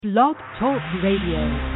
Blog Talk Radio.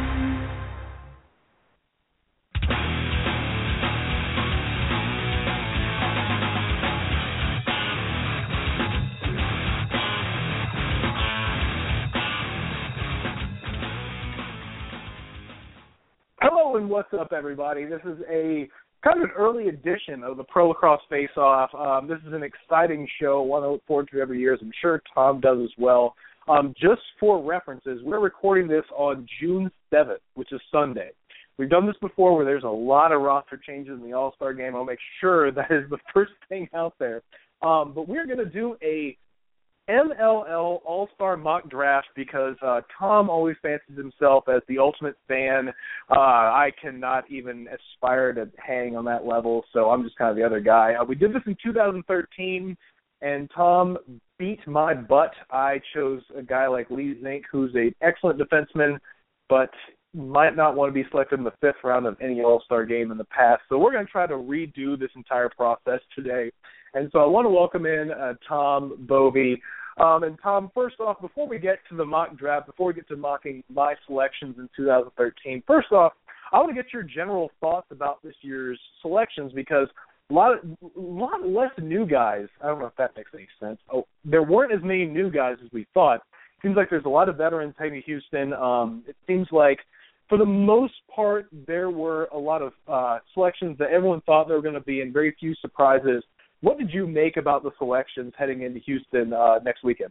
Hello and what's up, everybody? This is a kind of an early edition of the Pro Lacrosse Face-Off. This is an exciting show, one I look forward to every year, as I'm sure Tom does as well. Just for references, we're recording this on June 7th, which is Sunday. We've done this before where there's a lot of roster changes in the All-Star game. I'll make sure that is the first thing out there. But we're going to do a MLL All-Star mock draft because Tom always fancies himself as the ultimate fan. I cannot even aspire to hang on that level, so I'm just kind of the other guy. We did this in 2013, and Tom beat my butt. I chose a guy like Lee Zink, who's an excellent defenseman, but might not want to be selected in the fifth round of any All-Star game in the past. So we're going to try to redo this entire process today. And so I want to welcome in Tom Bovey. And Tom, first off, before we get to the mock draft, before we get to mocking my selections in 2013, first off, I want to get your general thoughts about this year's selections because a lot less new guys. I don't know if that makes any sense. There weren't as many new guys as we thought. It seems like there's a lot of veterans heading to Houston. It seems like, for the most part, there were a lot of selections that everyone thought there were going to be and very few surprises. What did you make about the selections heading into Houston next weekend?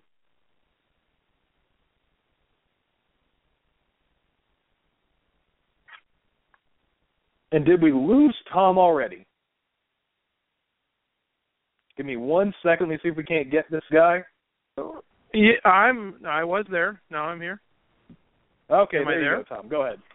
And did we lose Tom already? Give me 1 second. Let me see if we can't get this guy. Yeah, I was there. Now I'm here. Okay, Am there I you there? go, Tom. Go ahead.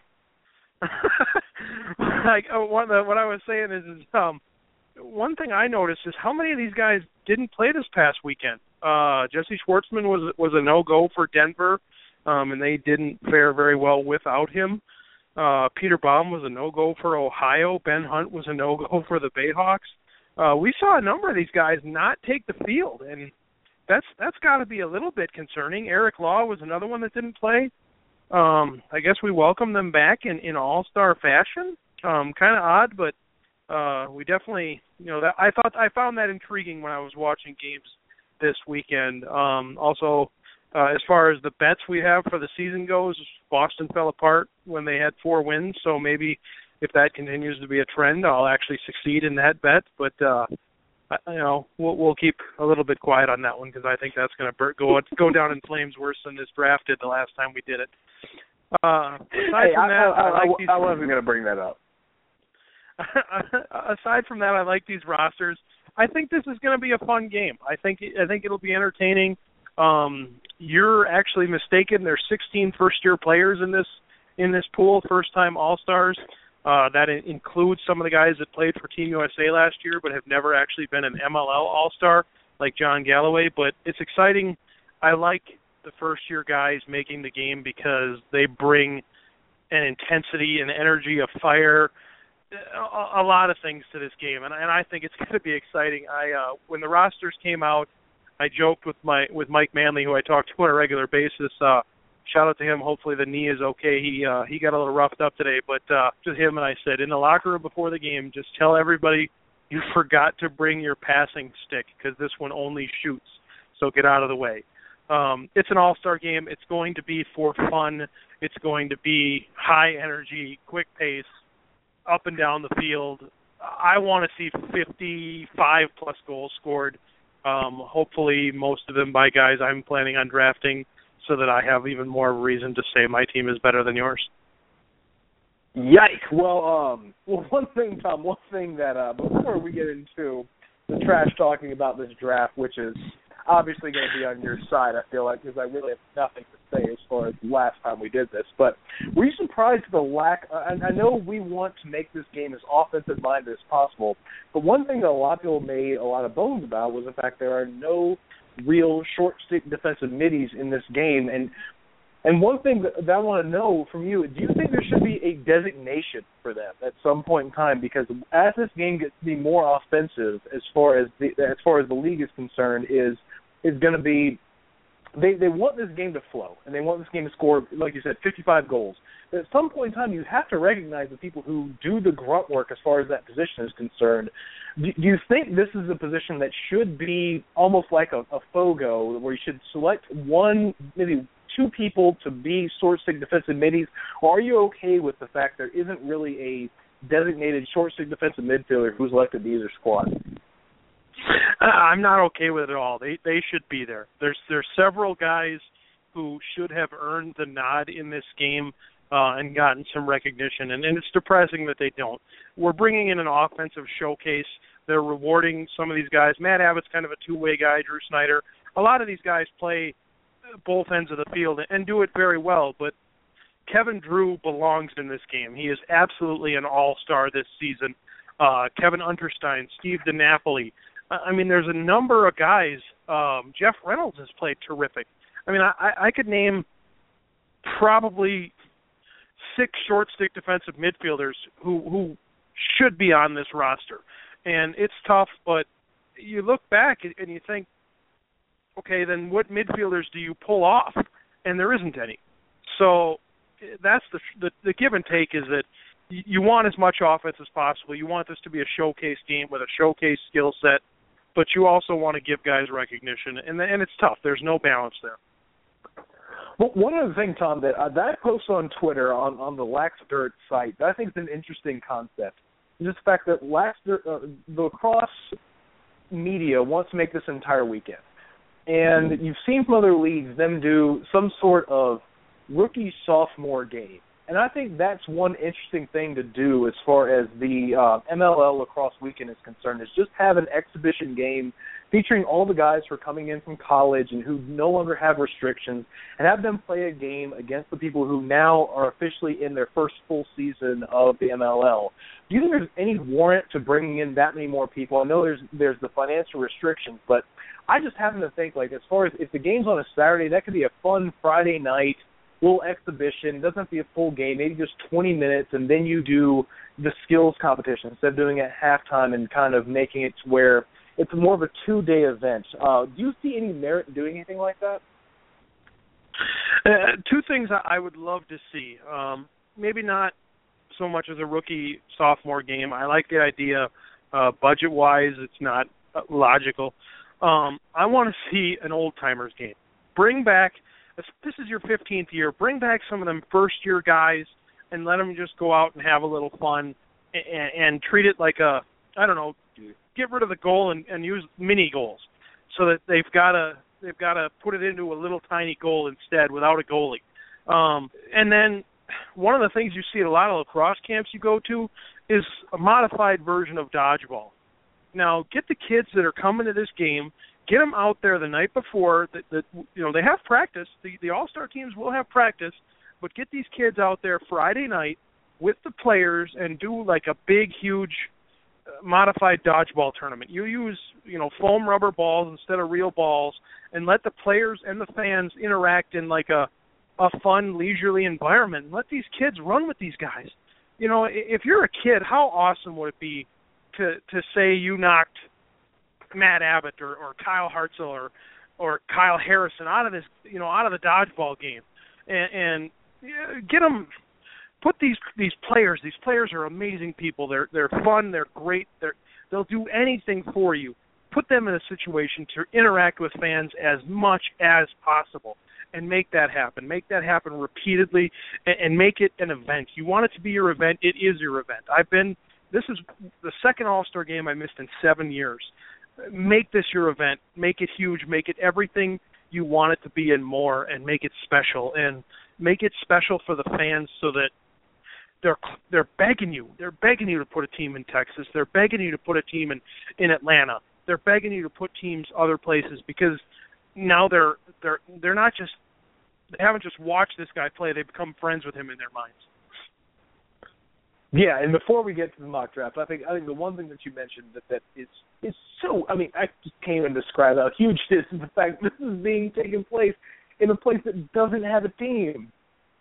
What I was saying is one thing I noticed is how many of these guys didn't play this past weekend. Jesse Schwartzman was a no-go for Denver, and they didn't fare very well without him. Peter Baum was a no-go for Ohio. Ben Hunt was a no-go for the Bayhawks. We saw a number of these guys not take the field, and that's got to be a little bit concerning. Eric Law was another one that didn't play. I guess we welcome them back in all-star fashion. Kind of odd, but we definitely, I found that intriguing when I was watching games this weekend. Also, as far as the bets we have for the season goes, Boston fell apart when they had 4 wins, so maybe if that continues to be a trend, I'll actually succeed in that bet. But we'll keep a little bit quiet on that one because I think that's going to go down in flames worse than this draft did the last time we did it. I wasn't going to bring that up. Aside from that, I like these rosters. I think this is going to be a fun game. I think it'll be entertaining. You're actually mistaken. There's 16 first-year players in this pool, first-time All-Stars. That includes some of the guys that played for Team USA last year but have never actually been an MLL All-Star, like John Galloway. But it's exciting. I like the first-year guys making the game because they bring an intensity, an energy, a fire, a lot of things to this game, and I think it's going to be exciting. When the rosters came out, I joked with Mike Manley, who I talk to on a regular basis. Shout out to him. Hopefully the knee is okay. He got a little roughed up today, but to him and I said in the locker room before the game, just tell everybody you forgot to bring your passing stick because this one only shoots. So get out of the way. It's an all-star game. It's going to be for fun. It's going to be high energy, quick pace, up and down the field. I want to see 55-plus goals scored, hopefully most of them by guys I'm planning on drafting so that I have even more reason to say my team is better than yours. Yikes. Well, one thing that before we get into the trash talking about this draft, which is obviously going to be on your side, I feel like, because I really have nothing to say as far as the last time we did this. But were you surprised at the lack? I know we want to make this game as offensive-minded as possible, but one thing that a lot of people made a lot of bones about was the fact there are no real short-stick defensive middies in this game. And one thing that I want to know from you, do you think there should be a designation for them at some point in time? Because as this game gets to be more offensive, as far as the league is concerned, is going to be they want this game to flow, and they want this game to score, like you said, 55 goals. But at some point in time, you have to recognize the people who do the grunt work as far as that position is concerned. Do you think this is a position that should be almost like a Fogo, where you should select one, maybe two people to be short-stick defensive middies, or are you okay with the fact there isn't really a designated short-stick defensive midfielder who's left at either squad? I'm not okay with it at all. They should be there. There's several guys who should have earned the nod in this game and gotten some recognition, and it's depressing that they don't. We're bringing in an offensive showcase. They're rewarding some of these guys. Matt Abbott's kind of a two-way guy, Drew Snyder. A lot of these guys play both ends of the field and do it very well, but Kevin Drew belongs in this game. He is absolutely an all-star this season. Kevin Unterstein, Steve DiNapoli. I mean, there's a number of guys. Jeff Reynolds has played terrific. I mean, I could name probably 6 short-stick defensive midfielders who should be on this roster. And it's tough, but you look back and you think, okay, then what midfielders do you pull off? And there isn't any. So that's the give and take, is that you want as much offense as possible. You want this to be a showcase game with a showcase skill set, but you also want to give guys recognition, and it's tough. There's no balance there. Well, one other thing, Tom, that I post on Twitter on the Lax Dirt site that I think is an interesting concept is the fact that the lacrosse media wants to make this entire weekend. And you've seen from other leagues them do some sort of rookie-sophomore game. And I think that's one interesting thing to do as far as the MLL lacrosse weekend is concerned, is just have an exhibition game featuring all the guys who are coming in from college and who no longer have restrictions, and have them play a game against the people who now are officially in their first full season of the MLL. Do you think there's any warrant to bringing in that many more people? I know there's the financial restrictions, but I just happen to think, like, as far as if the game's on a Saturday, that could be a fun Friday night little exhibition. It doesn't have to be a full game, maybe just 20 minutes, and then you do the skills competition instead of doing it at halftime and kind of making it to where it's more of a 2-day event. Do you see any merit in doing anything like that? 2 things I would love to see. Maybe not so much as a rookie-sophomore game. I like the idea. Budget-wise, it's not logical. I want to see an old-timers game. Bring back, this is your 15th year, bring back some of them first-year guys and let them just go out and have a little fun and treat it like get rid of the goal and use mini goals so that they've got to put it into a little tiny goal instead without a goalie. And then one of the things you see at a lot of lacrosse camps you go to is a modified version of dodgeball. Now, get the kids that are coming to this game, get them out there the night before. They have practice. The all-star teams will have practice, but get these kids out there Friday night with the players and do like a big, huge modified dodgeball tournament. You use foam rubber balls instead of real balls, and let the players and the fans interact in like a fun, leisurely environment. Let these kids run with these guys. If you're a kid, how awesome would it be to say you knocked Matt Abbott or Kyle Hartzell or Kyle Harrison out of this, out of the dodgeball game, and get them. Put these players. These players are amazing people. They're fun. They're great. They'll do anything for you. Put them in a situation to interact with fans as much as possible, and make that happen. Make that happen repeatedly, and make it an event. You want it to be your event. It is your event. This is the second All-Star game I missed in 7 years. Make this your event. Make it huge. Make it everything you want it to be and more, and make it special. And make it special for the fans so that they're begging you. They're begging you to put a team in Texas. They're begging you to put a team in Atlanta. They're begging you to put teams other places, because now they're not just, they haven't just watched this guy play. They've become friends with him in their minds. Yeah, and before we get to the mock draft, I think the one thing that you mentioned that is so, I just can't even describe how huge it is the fact that this is being taken place in a place that doesn't have a team.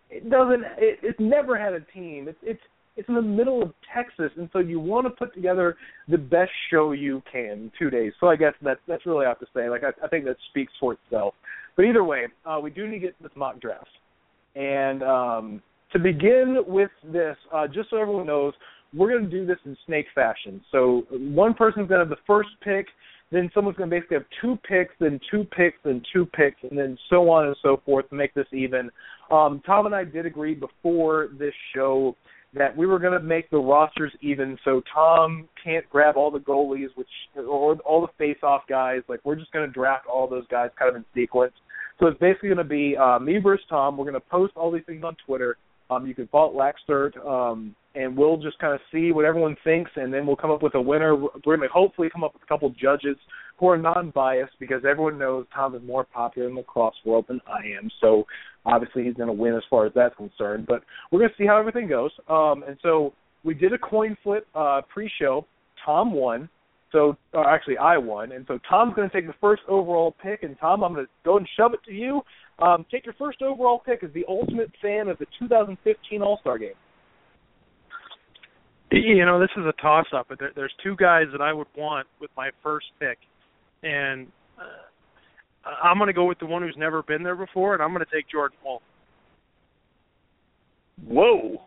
It's never had a team. It's in the middle of Texas, and so you want to put together the best show you can in 2 days. So I guess that's really all I have to say. Like, I think that speaks for itself. But either way, we do need to get this mock draft. And to begin with this, just so everyone knows, we're going to do this in snake fashion. So one person's going to have the first pick, then someone's going to basically have 2 picks, then 2 picks, then 2 picks, and then so on and so forth to make this even. Tom and I did agree before this show that we were going to make the rosters even, so Tom can't grab all the goalies, or all the face-off guys. Like, we're just going to draft all those guys kind of in sequence. So it's basically going to be me versus Tom. We're going to post all these things on Twitter. You can follow Laxert, and we'll just kind of see what everyone thinks, and then we'll come up with a winner. We're going to hopefully come up with a couple judges who are non-biased, because everyone knows Tom is more popular in the lacrosse world than I am. So obviously he's going to win as far as that's concerned. But we're going to see how everything goes. And so we did a coin flip pre-show. Tom won. So actually, I won. And so Tom's going to take the first overall pick. And Tom, I'm going to go and shove it to you. Take your first overall pick as the ultimate fan of the 2015 All-Star Game. You know, this is a toss-up, but there's 2 guys that I would want with my first pick. And I'm going to go with the one who's never been there before, and I'm going to take Jordan Wolf. Whoa.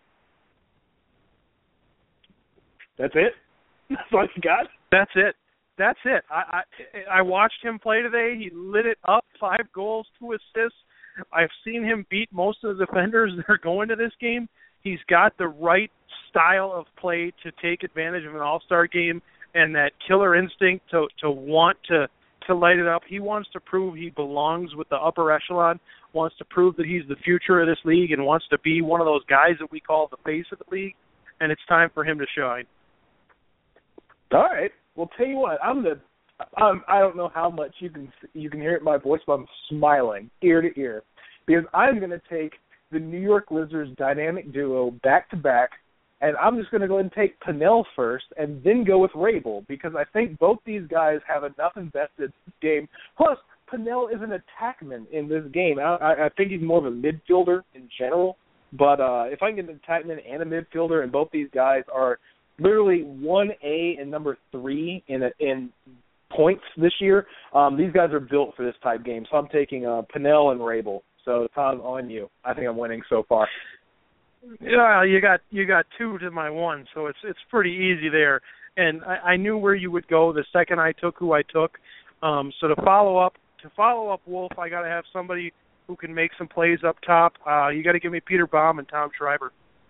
That's it? That's all you got? That's it. I watched him play today. He lit it up, 5 goals, 2 assists. I've seen him beat most of the defenders that are going to this game. He's got the right style of play to take advantage of an all-star game, and that killer instinct to want to light it up. He wants to prove he belongs with the upper echelon, wants to prove that he's the future of this league, and wants to be one of those guys that we call the face of the league, and it's time for him to shine. All right. Well, tell you what, I don't know how much you can hear it in my voice, but I'm smiling ear to ear, because I'm going to take the New York Lizards dynamic duo back-to-back, and I'm just going to go ahead and take Pannell first and then go with Rabel, because I think both these guys have enough invested in this game. Plus, Pannell is an attackman in this game. I think he's more of a midfielder in general, but if I can get an attackman and a midfielder, and both these guys are literally 1A and number 3 in points this year, these guys are built for this type game. So I'm taking Pannell and Rabel. So Tom, on you. I think I'm winning so far. Yeah, you got 2 to my 1, so it's pretty easy there. And I knew where you would go the second I took who I took. So to follow up Wolf, I got to have somebody who can make some plays up top. You got to give me Peter Baum and Tom Schreiber.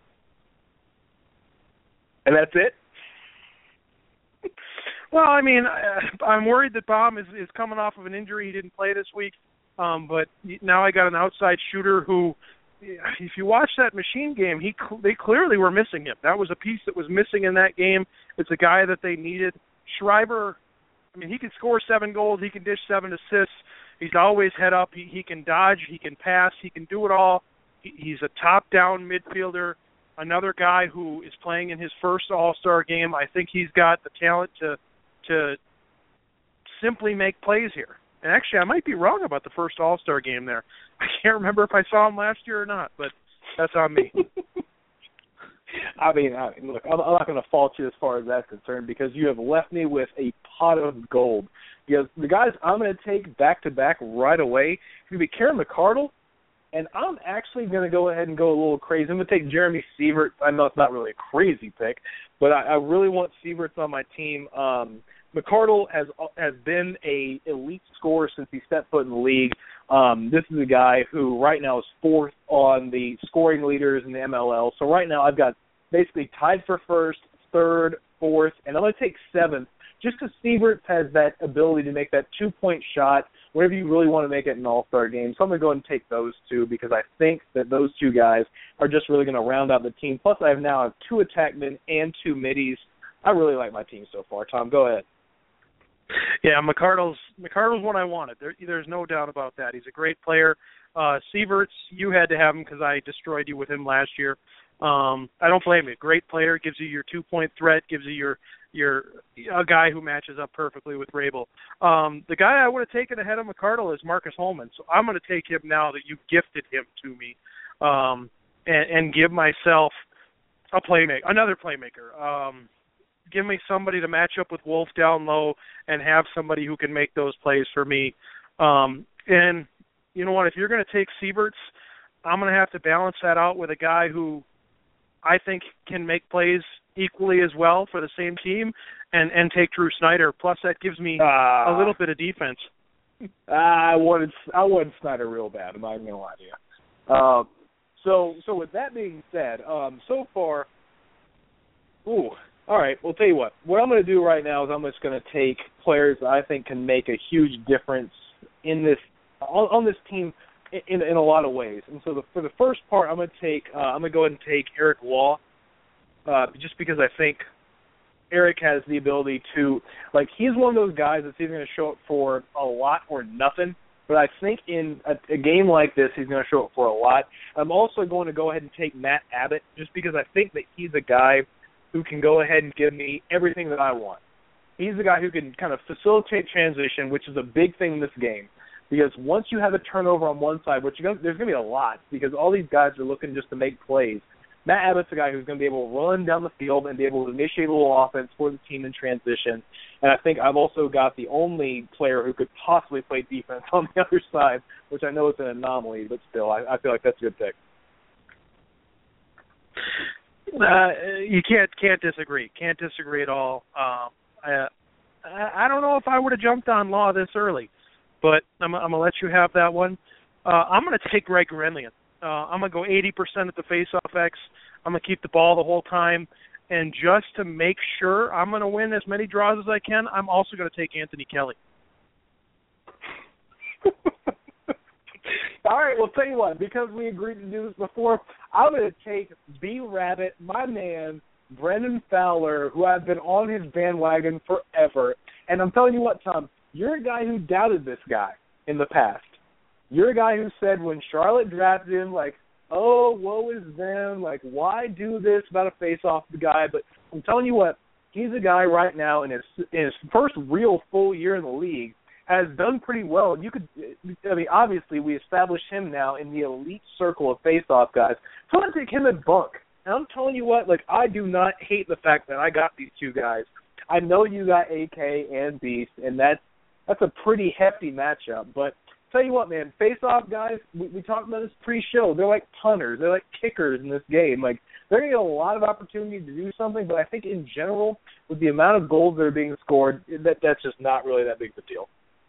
And that's it? Well, I mean, I'm worried that Baum is coming off of an injury. He didn't play this week. But now I got an outside shooter who, if you watch that Machine game, they clearly were missing him. That was a piece that was missing in that game. It's a guy that they needed. Schreiber, I mean, he can score 7 goals. He can dish 7 assists. He's always head up. He can dodge. He can pass. He can do it all. He's a top-down midfielder. Another guy who is playing in his first All-Star game. I think he's got the talent to simply make plays here. And actually, I might be wrong about the first All-Star game there. I can't remember if I saw him last year or not, but that's on me. I mean, look, I'm not going to fault you as far as that's concerned, because you have left me with a pot of gold. Because the guys I'm going to take back-to-back right away is going to be Karen McArdle, and I'm actually going to go ahead and go a little crazy. I'm going to take Jeremy Sievert. I know it's not really a crazy pick, but I really want Sieverts on my team. McArdle has been a elite scorer since he stepped foot in the league. This is a guy who right now is 4th on the scoring leaders in the MLL. So right now I've got basically tied for 1st, 3rd, 4th, and I'm going to take 7th, just because Sieverts has that ability to make that 2-point shot whenever you really want to make it an all-star game. So I'm going to go ahead and take those 2, because I think that those 2 guys are just really going to round out the team. Plus I now have 2 attackmen and 2 middies. I really like my team so far. Tom, go ahead. Yeah, McArdle's what I wanted. There's no doubt about that. He's a great player. Sieverts, you had to have him because I destroyed you with him last year. I don't blame you. Great player, gives you your 2-point threat, gives you a guy who matches up perfectly with Rabel. The guy I would have taken ahead of McArdle is Marcus Holman, so I'm going to take him now that you gifted him to me, and give myself another playmaker. Give me somebody to match up with Wolf down low and have somebody who can make those plays for me. And you know what, if you're going to take Sieverts, I'm going to have to balance that out with a guy who I think can make plays equally as well for the same team and take Drew Snyder. Plus, that gives me a little bit of defense. I wanted Snyder real bad. I'm not even going to lie to you. So with that being said, so far, all right, well, tell you what. What I'm going to do right now is I'm just going to take players that I think can make a huge difference in this on this team in a lot of ways. And so for the first part, I'm going to go ahead and take Eric Law, just because I think Eric has the ability to, like, he's one of those guys that's either going to show up for a lot or nothing. But I think in a game like this, he's going to show up for a lot. I'm also going to go ahead and take Matt Abbott, just because I think that he's a guy who can go ahead and give me everything that I want. He's the guy who can kind of facilitate transition, which is a big thing in this game. Because once you have a turnover on one side, there's going to be a lot, because all these guys are looking just to make plays. Matt Abbott's a guy who's going to be able to run down the field and be able to initiate a little offense for the team in transition. And I think I've also got the only player who could possibly play defense on the other side, which I know is an anomaly, but still, I feel like that's a good pick. You can't disagree. Can't disagree at all. I don't know if I would have jumped on Law this early, but I'm going to let you have that one. I'm going to take Greg Renlian. I'm going to go 80% at the face-off X. I'm going to keep the ball the whole time. And just to make sure I'm going to win as many draws as I can, I'm also going to take Anthony Kelly. All right, well, tell you what, because we agreed to do this before, I'm going to take B-Rabbit, my man, Brendan Fowler, who I've been on his bandwagon forever. And I'm telling you what, Tom, you're a guy who doubted this guy in the past. You're a guy who said when Charlotte drafted him, like, oh, woe is them, like, why do this about a face-off guy? But I'm telling you what, he's a guy right now in his first real full year in the league has done pretty well. Obviously we established him now in the elite circle of face-off guys. So I'm going to take him at bunk. And I'm telling you what, like, I do not hate the fact that I got these two guys. I know you got AK and Beast, and that's a pretty hefty matchup, but tell you what, man, face-off guys, we talked about this pre-show. They're like punters. They're like kickers in this game. Like, they're going to get a lot of opportunity to do something, but I think in general, with the amount of goals that are being scored, that's just not really that big of a deal.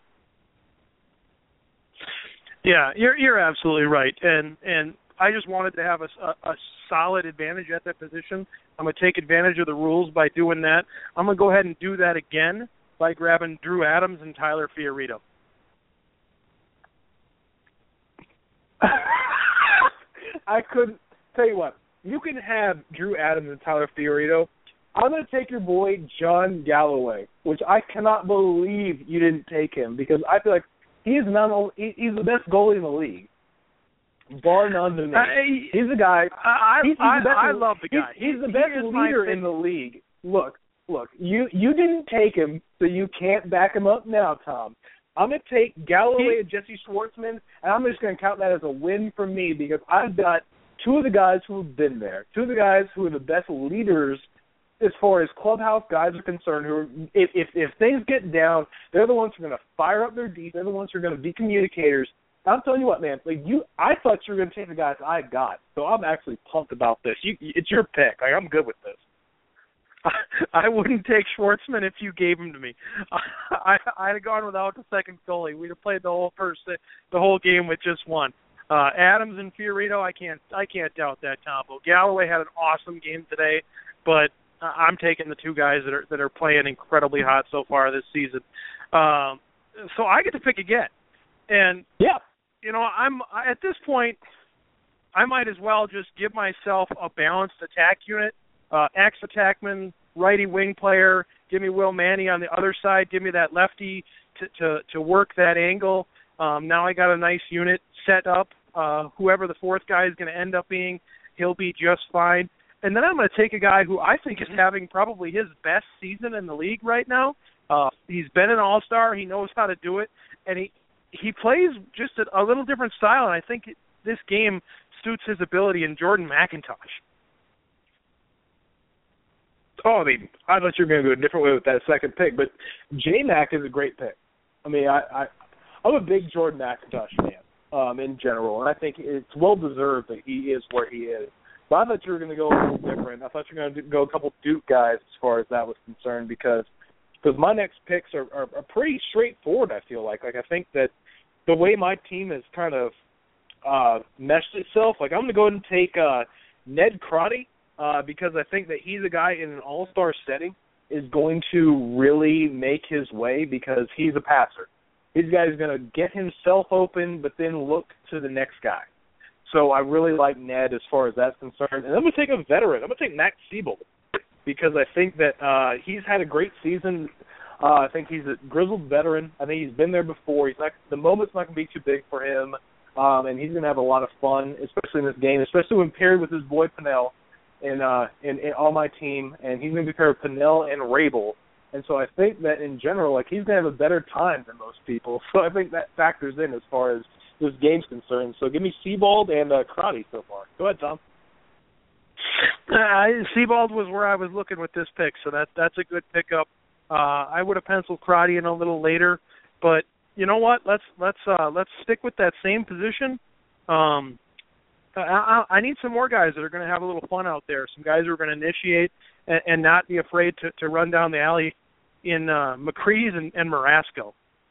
Yeah, you're absolutely right. And I just wanted to have a solid advantage at that position. I'm going to take advantage of the rules by doing that. I'm going to go ahead and do that again by grabbing Drew Adams and Tyler Fiorito. I couldn't tell you what. You can have Drew Adams and Tyler Fiorito. I'm going to take your boy John Galloway, which I cannot believe you didn't take him, because I feel like he's the best goalie in the league, bar none to me. He's the guy. I love the guy. He's the best leader in the league. Look. You didn't take him, so you can't back him up now, Tom. I'm going to take Galloway and Jesse Schwartzman, and I'm just going to count that as a win for me, because I've got two of the guys who have been there, two of the guys who are the best leaders as far as clubhouse guys are concerned, who are, if things get down, they're the ones who are going to fire up their D. They're the ones who are going to be communicators. I'm telling you what, man, I thought you were going to take the guys I got, so I'm actually pumped about this. It's your pick. Like, I'm good with this. I wouldn't take Schwartzman if you gave him to me. I'd have gone without the second goalie. We'd have played the whole game with just one. Adams and Fiorito, I can't doubt that combo. Galloway had an awesome game today, but I'm taking the two guys that are playing incredibly hot so far this season. So I get to pick again, and yeah, I'm at this point, I might as well just give myself a balanced attack unit. Ex-attackman, righty wing player. Give me Will Manny on the other side. Give me that lefty to work that angle. Now I got a nice unit set up. Whoever the fourth guy is going to end up being, he'll be just fine. And then I'm going to take a guy who I think is having probably his best season in the league right now. He's been an all-star. He knows how to do it. And he plays just a little different style, and I think this game suits his ability in Jordan McIntosh. Oh, I thought you were going to go a different way with that second pick, but J-Mac is a great pick. I mean, I'm a big Jordan McIntosh fan. in general, and I think it's well deserved that he is where he is. But I thought you were going to go a little different. I thought you were going to go a couple Duke guys as far as that was concerned, because my next picks are pretty straightforward. I feel like I think that the way my team has kind of meshed itself, like I'm going to go ahead and take Ned Crotty because I think that he's a guy in an all-star setting is going to really make his way because he's a passer. This guy's going to get himself open, but then look to the next guy. So I really like Ned as far as that's concerned. And I'm going to take a veteran. I'm going to take Max Siebold because I think that he's had a great season. I think he's a grizzled veteran. I think he's been there before. The moment's not going to be too big for him, and he's going to have a lot of fun, especially in this game, especially when paired with his boy Pennell in on my team. And he's going to be paired with Pennell and Rabel. And so I think that in general, like, he's going to have a better time than most people. So I think that factors in as far as this game's concerned. So give me Siebold and Crotty so far. Go ahead, Tom. Siebold was where I was looking with this pick, so that's a good pickup. I would have penciled Crotty in a little later, but you know what? Let's stick with that same position. I need some more guys that are going to have a little fun out there. Some guys who are going to initiate and not be afraid to run down the alley in McCready's and Marasco.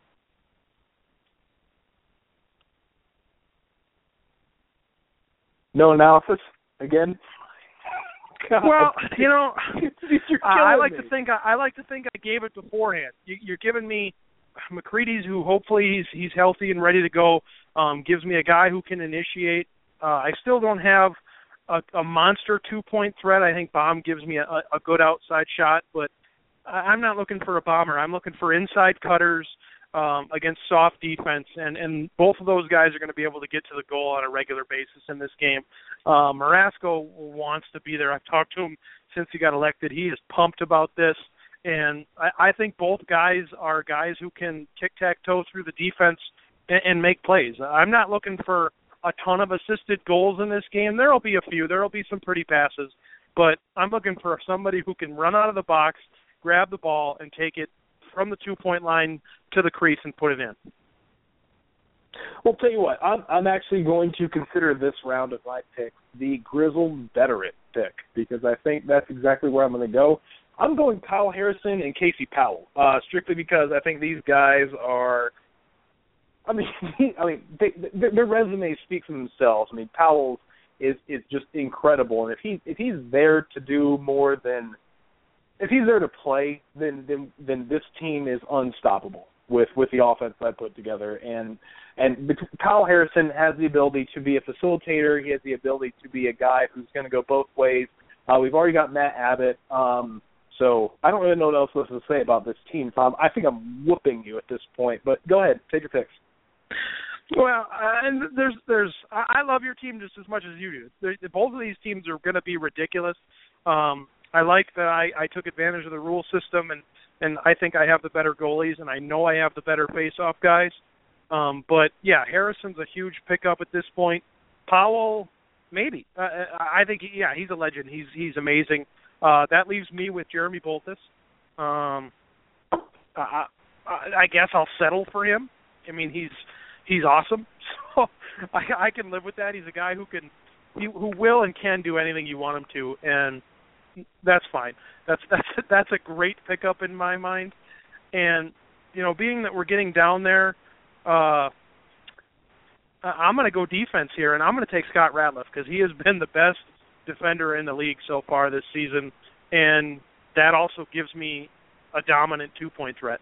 No analysis again. God. Well, you know, I like me. to think I gave it beforehand. You're giving me McCready's, who hopefully he's healthy and ready to go. Gives me a guy who can initiate. I still don't have a monster 2-point threat. I think Baum gives me a good outside shot, but I'm not looking for a bomber. I'm looking for inside cutters against soft defense, and both of those guys are going to be able to get to the goal on a regular basis in this game. Marasco wants to be there. I've talked to him since he got elected. He is pumped about this, and I think both guys are guys who can tic-tac-toe through the defense and make plays. I'm not looking for a ton of assisted goals in this game. There will be a few. There will be some pretty passes, but I'm looking for somebody who can run out of the box, grab the ball, and take it from the 2-point line to the crease and put it in. Well, tell you what, I'm actually going to consider this round of my pick the grizzled veteran pick because I think that's exactly where I'm going to go. I'm going Kyle Harrison and Casey Powell, strictly because I think these guys are. Their resumes speak for themselves. I mean, Powell is just incredible, and if he's there to do more than. If he's there to play, then this team is unstoppable with the offense I put together. And Kyle Harrison has the ability to be a facilitator. He has the ability to be a guy who's going to go both ways. We've already got Matt Abbott. So I don't really know what else to say about this team, Tom. I think I'm whooping you at this point. But go ahead, take your picks. Well, and there's I love your team just as much as you do. Both of these teams are going to be ridiculous. I like that I took advantage of the rule system, and I think I have the better goalies, and I know I have the better face-off guys. But, yeah, Harrison's a huge pickup at this point. Powell, maybe. I think, he's a legend. He's amazing. That leaves me with Jeremy Boltus. I guess I'll settle for him. I mean, he's awesome. So I can live with that. He's a guy who will and can do anything you want him to, and that's fine. That's a great pickup in my mind. And, you know, being that we're getting down there, I'm going to go defense here, and I'm going to take Scott Ratliff because he has been the best defender in the league so far this season, and that also gives me a dominant 2-point threat.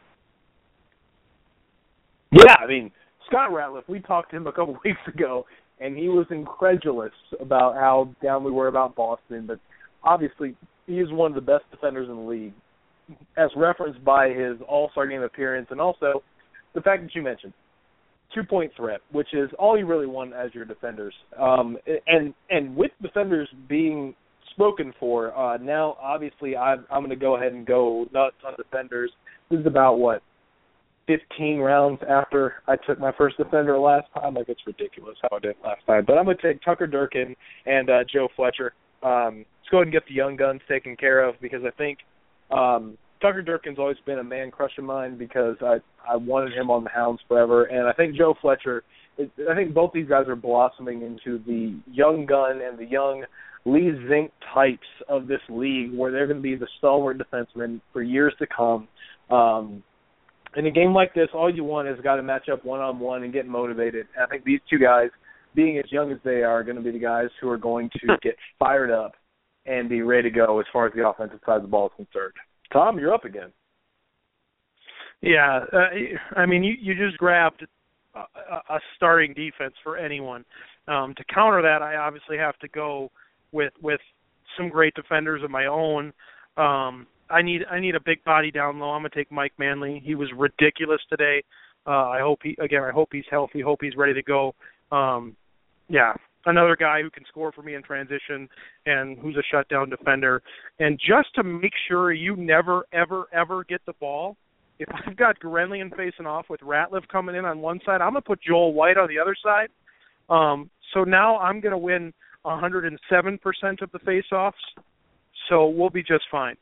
Yeah, I mean, Scott Ratliff, we talked to him a couple weeks ago, and he was incredulous about how down we were about Boston, but obviously, he is one of the best defenders in the league, as referenced by his All-Star game appearance, and also the fact that you mentioned 2-point threat, which is all you really want as your defenders. And with defenders being spoken for, now obviously I'm going to go ahead and go nuts on defenders. This is about 15 rounds after I took my first defender last time. Like, it's ridiculous how I did last time. But I'm going to take Tucker Durkin and Joe Fletcher. Let's go ahead and get the young guns taken care of because I think Tucker Durkin's always been a man crush of mine because I wanted him on the Hounds forever. And I think Joe Fletcher I think both these guys are blossoming into the young gun and the young Lee Zink types of this league, where they're going to be the stalwart defensemen for years to come. In a game like this, all you want is a guy to match up one-on-one and get motivated. And I think these two guys, being as young as they are going to be the guys who are going to get fired up and be ready to go as far as the offensive side of the ball is concerned. Tom, you're up again. Yeah, I mean, you just grabbed a starting defense for anyone. To counter that, I obviously have to go with some great defenders of my own. I need a big body down low. I'm gonna take Mike Manley. He was ridiculous today. I hope he's healthy. Hope he's ready to go. Yeah, another guy who can score for me in transition and who's a shutdown defender. And just to make sure you never, ever, ever get the ball, if I've got Gurenlian facing off with Ratliff coming in on one side, I'm going to put Joel White on the other side. So now I'm going to win 107% of the face-offs, so we'll be just fine.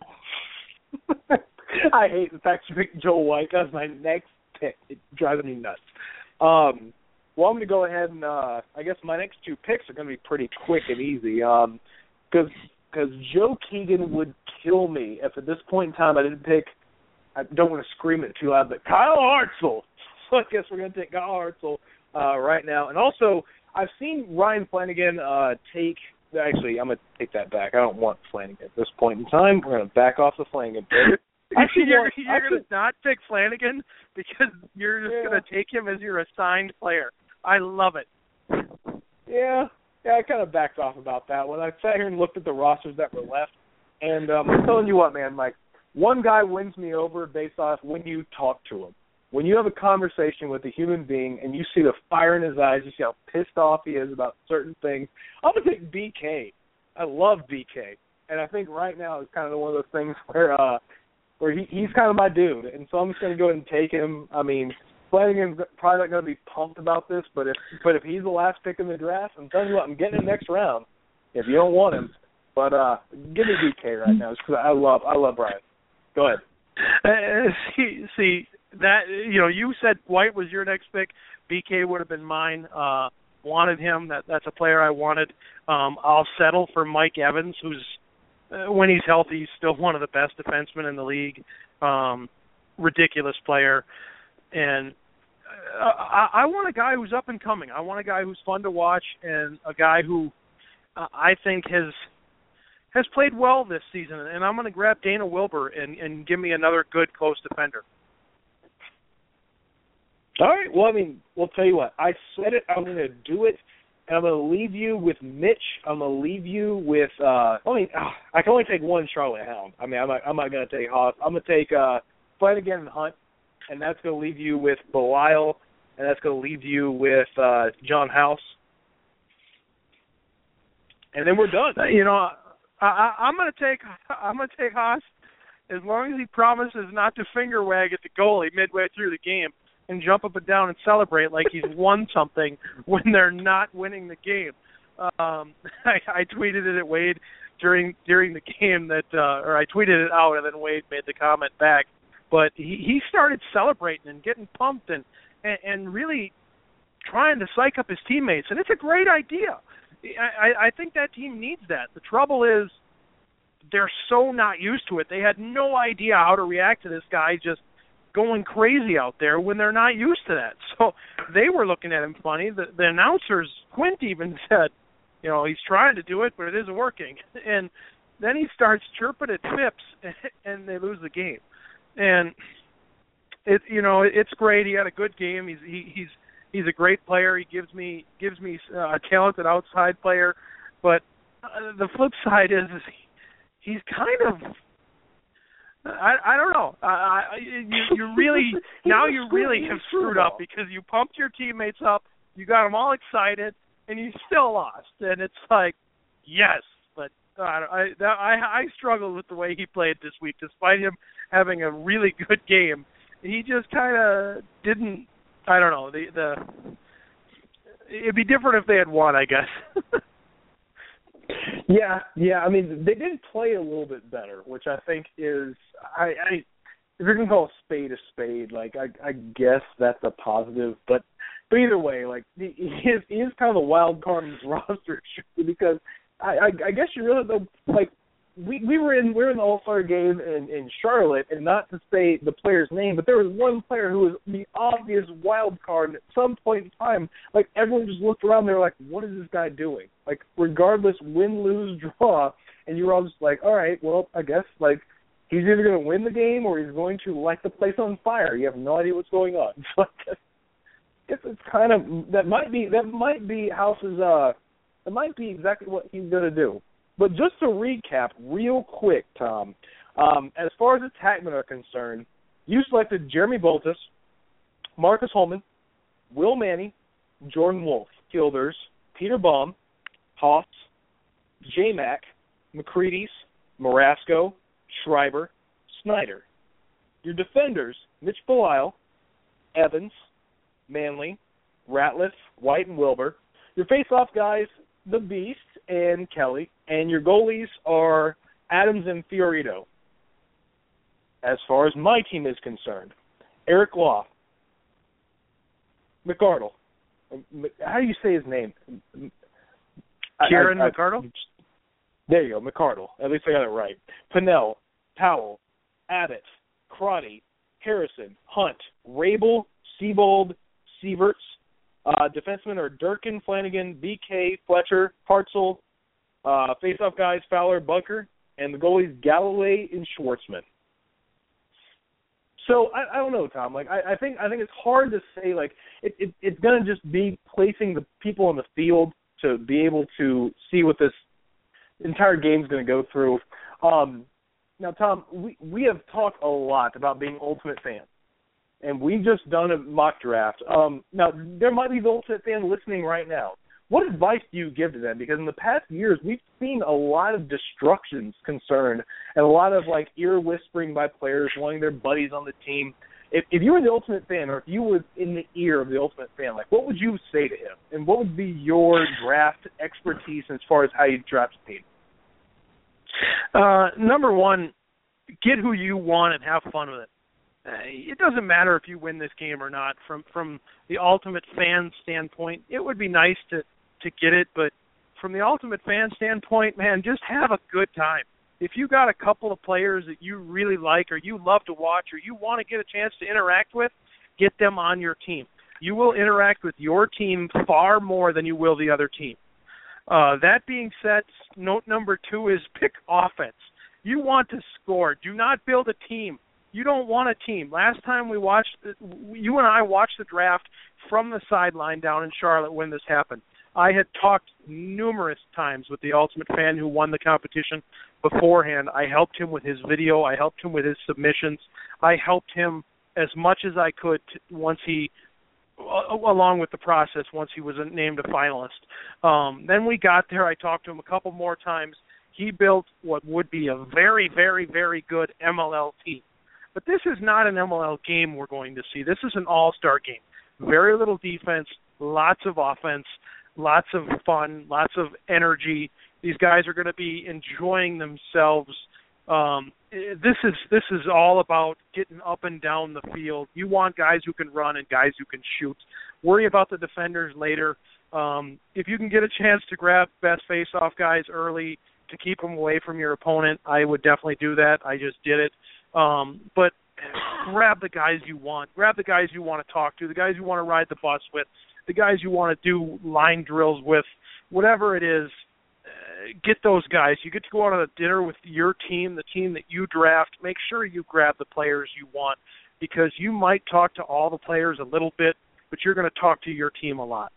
I hate the fact you picked Joel White. That's my next pick. It's driving me nuts. Well, I'm going to go ahead and I guess my next two picks are going to be pretty quick and easy because Joe Keegan would kill me if at this point in time I didn't pick, I don't want to scream it too loud, but Kyle Hartzell. So I guess we're going to take Kyle Hartzell right now. And also, I've seen Ryan Flanagan actually, I'm going to take that back. I don't want Flanagan at this point in time. We're going to back off the Flanagan pick. You're going to not pick Flanagan because you're just going to take him as your assigned player. I love it. Yeah, I kind of backed off about that when I sat here and looked at the rosters that were left. And I'm telling you what, man, Mike, one guy wins me over based off when you talk to him. When you have a conversation with a human being and you see the fire in his eyes, you see how pissed off he is about certain things, I'm going to take BK. I love BK. And I think right now is kind of one of those things where he's kind of my dude. And so I'm just going to go ahead and take him. I mean, Flanagan's probably not going to be pumped about this, but if he's the last pick in the draft, I'm telling you what, I'm getting him next round if you don't want him. But give me BK right now because I love Brian. Go ahead. See that you said White was your next pick. BK would have been mine. Wanted him. That's a player I wanted. I'll settle for Mike Evans, who's when he's healthy, he's still one of the best defensemen in the league. Ridiculous player, and I want a guy who's up and coming. I want a guy who's fun to watch and a guy who I think has played well this season, and I'm going to grab Dana Wilbur and give me another good close defender. All right. Well, I mean, we'll tell you what. I said it. I'm going to do it, and I'm going to leave you with Mitch. I'm going to leave you with I can only take one Charlotte Hound. I mean, I'm not going to take Haas. I'm going to take Flanagan and Hunt, and that's going to leave you with Belisle, and that's going to leave you with John House. And then we're done. I'm going to take Haas as long as he promises not to finger wag at the goalie midway through the game and jump up and down and celebrate like he's won something when they're not winning the game. I tweeted it at Wade during the game or I tweeted it out and then Wade made the comment back. But he started celebrating and getting pumped and really trying to psych up his teammates, and it's a great idea. I think that team needs that. The trouble is they're so not used to it. They had no idea how to react to this guy just going crazy out there when they're not used to that. So they were looking at him funny. The announcers, Quint even said, he's trying to do it, but it isn't working. And then he starts chirping at Phipps, and they lose the game. And it's great. He had a good game. He's a great player. He gives me a talented outside player, but the flip side is he's kind of I don't know. You really have screwed up because you pumped your teammates up, you got them all excited, and you still lost. And it's like, yes, but I struggled with the way he played this week, despite him having a really good game. He just kind of didn't. I don't know. It'd be different if they had won, I guess. Yeah. I mean, they did play a little bit better, which I think is, if you're gonna call a spade, like I guess that's a positive. But But either way, like he is kind of a wild card in this roster because I guess you really don't, like we're in the All-Star game in Charlotte, and not to say the player's name, but there was one player who was the obvious wild card, and at some point in time, like everyone just looked around, they were like, what is this guy doing? Like regardless, win, lose, draw, and you were all just like, all right, well, I guess like he's either going to win the game or he's going to light the place on fire. You have no idea what's going on. So I guess it's kind of that might be House's that might be exactly what he's going to do. But just to recap real quick, Tom, as far as attackmen are concerned, you selected Jeremy Boltus, Marcus Holman, Will Manny, Jordan Wolf, Fielders, Peter Baum, Hoss, J-Mac, McCreadie's, Marasco, Schreiber, Snyder. Your defenders, Mitch Belisle, Evans, Manley, Ratliff, White, and Wilbur. Your face-off guys, the Beast and Kelly, and your goalies are Adams and Fiorito. As far as my team is concerned, Eric Law, McArdle. How do you say his name? Kieran McArdle? There you go, McArdle. At least I got it right. Pinnell, Powell, Abbott, Crotty, Harrison, Hunt, Rabel, Seabold, Sieverts. Defensemen are Durkin, Flanagan, BK, Fletcher, Hartzell. Face-off guys, Fowler, Bunker. And the goalies, Galloway and Schwartzman. So I don't know, Tom. Like I think it's hard to say. Like it's gonna just be placing the people on the field to be able to see what this entire game's gonna go through. Now, Tom, we have talked a lot about being Ultimate fans. And we've just done a mock draft. Now, there might be the Ultimate fan listening right now. What advice do you give to them? Because in the past years, we've seen a lot of destructions concerned and a lot of, like, ear whispering by players wanting their buddies on the team. If you were the Ultimate fan or if you were in the ear of the Ultimate fan, like, what would you say to him? And what would be your draft expertise as far as how you draft a team? Number one, get who you want and have fun with it. It doesn't matter if you win this game or not. From the Ultimate fan standpoint, it would be nice to get it, but from the Ultimate fan standpoint, man, just have a good time. If you got a couple of players that you really like or you love to watch or you want to get a chance to interact with, get them on your team. You will interact with your team far more than you will the other team. That being said, note number 2 is pick offense. You want to score. Do not build a team. You don't want a team. Last time you and I watched the draft from the sideline down in Charlotte when this happened. I had talked numerous times with the Ultimate fan who won the competition beforehand. I helped him with his video. I helped him with his submissions. I helped him as much as I could along with the process once he was named a finalist. Then we got there. I talked to him a couple more times. He built what would be a very, very, very good MLL team. But this is not an MLL game we're going to see. This is an all-star game. Very little defense, lots of offense, lots of fun, lots of energy. These guys are going to be enjoying themselves. This is all about getting up and down the field. You want guys who can run and guys who can shoot. Worry about the defenders later. If you can get a chance to grab best face-off guys early to keep them away from your opponent, I would definitely do that. I just did it. But grab the guys you want. Grab the guys you want to talk to, the guys you want to ride the bus with, the guys you want to do line drills with, whatever it is, get those guys. You get to go out on a dinner with your team, the team that you draft. Make sure you grab the players you want because you might talk to all the players a little bit, but you're going to talk to your team a lot.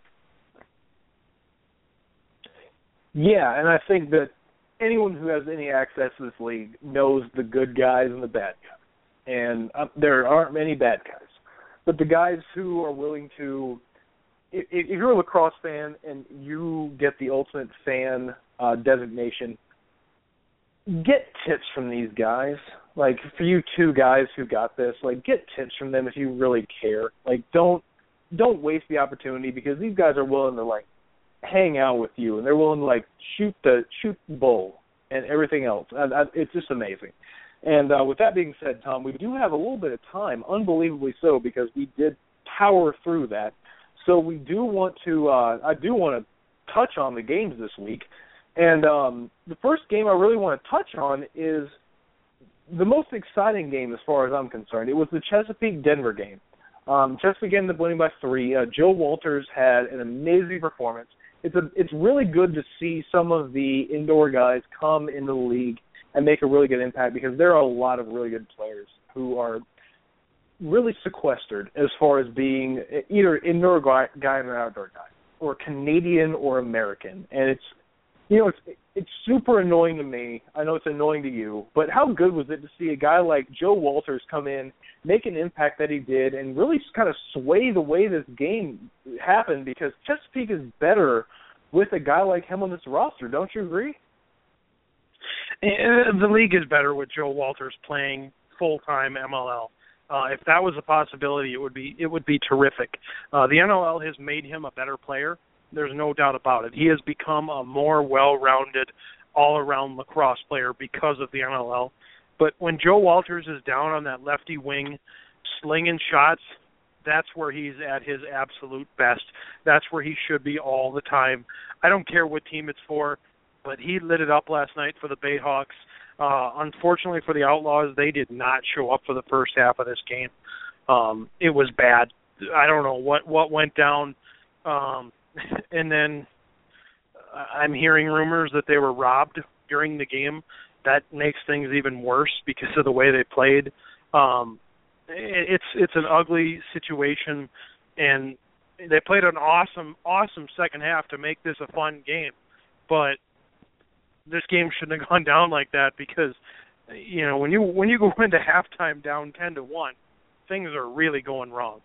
Yeah, and I think that anyone who has any access to this league knows the good guys and the bad guys. And there aren't many bad guys. But the guys who are willing to, if you're a lacrosse fan and you get the Ultimate Fan designation, get tips from these guys. Like, for you two guys who got this, like, get tips from them if you really care. Like, don't waste the opportunity because these guys are willing to, like, hang out with you, and they're willing to, like, shoot the bull and everything else. It's just amazing. And with that being said, Tom, we do have a little bit of time, unbelievably so, because we did power through that. So we do want to. I do want to touch on the games this week, and the first game I really want to touch on is the most exciting game as far as I'm concerned. It was the Chesapeake-Denver game. Chesapeake ended up winning by 3. Joe Walters had an amazing performance. It's really good to see some of the indoor guys come into the league and make a really good impact, because there are a lot of really good players who are really sequestered as far as being either indoor guy or outdoor guy, or Canadian or American. And it's super annoying to me. I know it's annoying to you, but how good was it to see a guy like Joe Walters come in, make an impact that he did, and really kind of sway the way this game happened, because Chesapeake is better with a guy like him on this roster. Don't you agree? The league is better with Joe Walters playing full-time MLL. If that was a possibility, it would be terrific. The NLL has made him a better player. There's no doubt about it. He has become a more well-rounded, all-around lacrosse player because of the NLL. But when Joe Walters is down on that lefty wing, slinging shots, that's where he's at his absolute best. That's where he should be all the time. I don't care what team it's for, but he lit it up last night for the Bayhawks. Unfortunately for the Outlaws, they did not show up for the first half of this game. It was bad. I don't know what went down. And then I'm hearing rumors that they were robbed during the game. That makes things even worse because of the way they played. It's an ugly situation, and they played an awesome second half to make this a fun game. But this game shouldn't have gone down like that, because when you go into halftime down 10-1, things are really going wrong.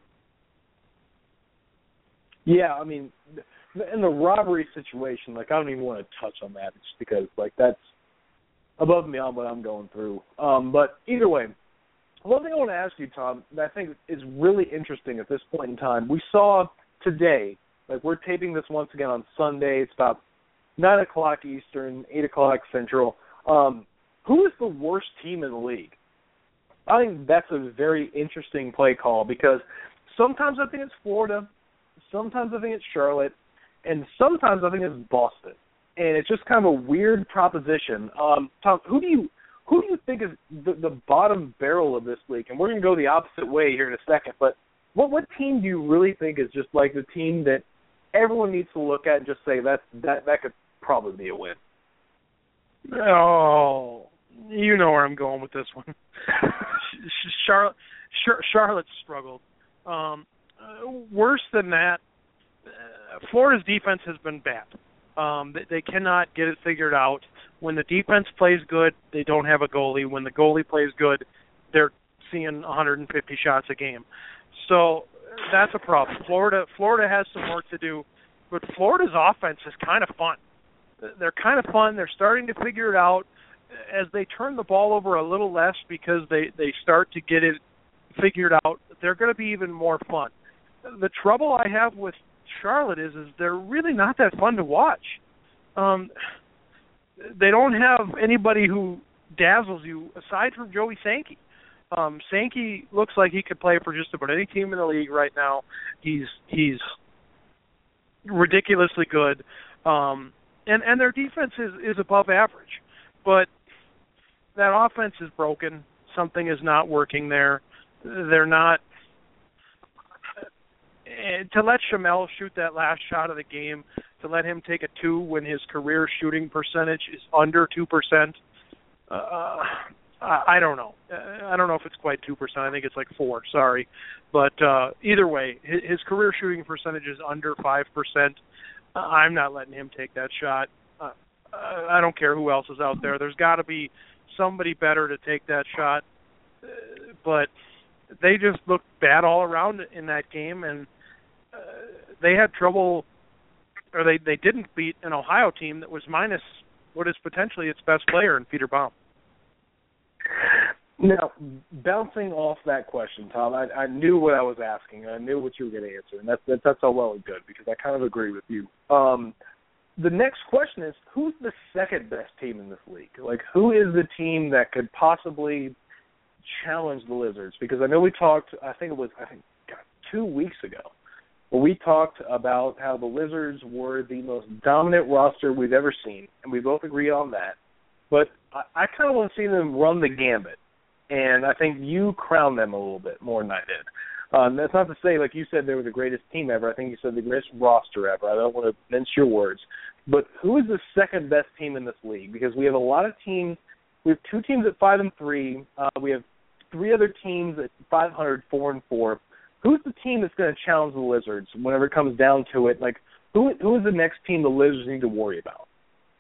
Yeah, I mean, in the robbery situation, I don't even want to touch on that, just because that's above and beyond what I'm going through. But either way, one thing I want to ask you, Tom, that I think is really interesting at this point in time, we saw today, we're taping this once again on Sunday. It's about 9 o'clock Eastern, 8 o'clock Central. Who is the worst team in the league? I think that's a very interesting play call, because sometimes I think it's Florida, sometimes I think it's Charlotte, and sometimes I think it's Boston. And it's just kind of a weird proposition. Tom, who do you think is the bottom barrel of this league? And we're going to go the opposite way here in a second. But what team do you really think is just the team that everyone needs to look at and just say that could probably be a win? Oh, you know where I'm going with this one. Charlotte struggled. Worse than that, Florida's defense has been bad. They cannot get it figured out. When the defense plays good, they don't have a goalie. When the goalie plays good, they're seeing 150 shots a game. So that's a problem. Florida has some work to do, but Florida's offense is kind of fun. They're kind of fun. They're starting to figure it out as they turn the ball over a little less, because they start to get it figured out. They're going to be even more fun. The trouble I have with Charlotte is they're really not that fun to watch. They don't have anybody who dazzles you aside from Joey Sankey. Sankey looks like he could play for just about any team in the league right now. He's ridiculously good, and their defense is above average. But that offense is broken. Something is not working there. They're not. To let Chamel shoot that last shot of the game, to let him take a 2 when his career shooting percentage is under 2%, I don't know. I don't know if it's quite 2%. I think it's 4. Sorry. But either way, his career shooting percentage is under 5%. I'm not letting him take that shot. I don't care who else is out there. There's got to be somebody better to take that shot. But they just looked bad all around in that game, and they had trouble, or they didn't beat an Ohio team that was minus what is potentially its best player in Peter Baum. Now, bouncing off that question, Tom, I knew what I was asking. I knew what you were going to answer, and that's all well and good, because I kind of agree with you. The next question is, who's the second best team in this league? Who is the team that could possibly challenge the Lizards? Because I know we talked, I think 2 weeks ago, where we talked about how the Lizards were the most dominant roster we've ever seen, and we both agree on that. But I kind of want to see them run the gambit, and I think you crowned them a little bit more than I did. That's not to say, like you said, they were the greatest team ever. I think you said the greatest roster ever. I don't want to mince your words. But who is the second best team in this league? Because we have a lot of teams. We have 2 teams at 5-3. We have 3 other teams at 500, 4-4. Who's the team that's going to challenge the Lizards whenever it comes down to it? Like, who is the next team the Lizards need to worry about?